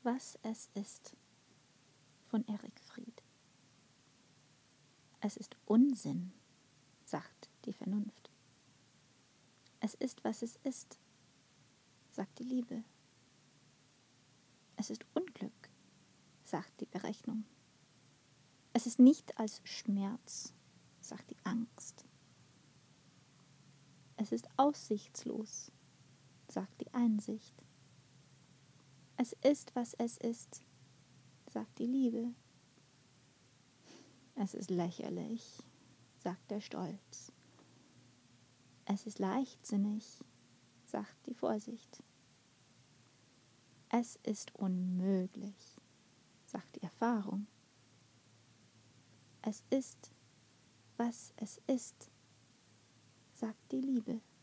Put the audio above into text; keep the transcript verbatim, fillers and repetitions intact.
was es ist von Eric Fried. Es ist Unsinn, sagt die Vernunft. Es ist, was es ist, sagt die Liebe. Es ist Unglück, sagt die Berechnung. Es ist nicht als Schmerz, sagt die Angst. Es ist aussichtslos, sagt die Einsicht. Es ist, was es ist, sagt die Liebe. Es ist lächerlich, sagt der Stolz. Es ist leichtsinnig, sagt die Vorsicht. Es ist unmöglich, sagt die Erfahrung. Es ist, was es ist, sagt die Liebe.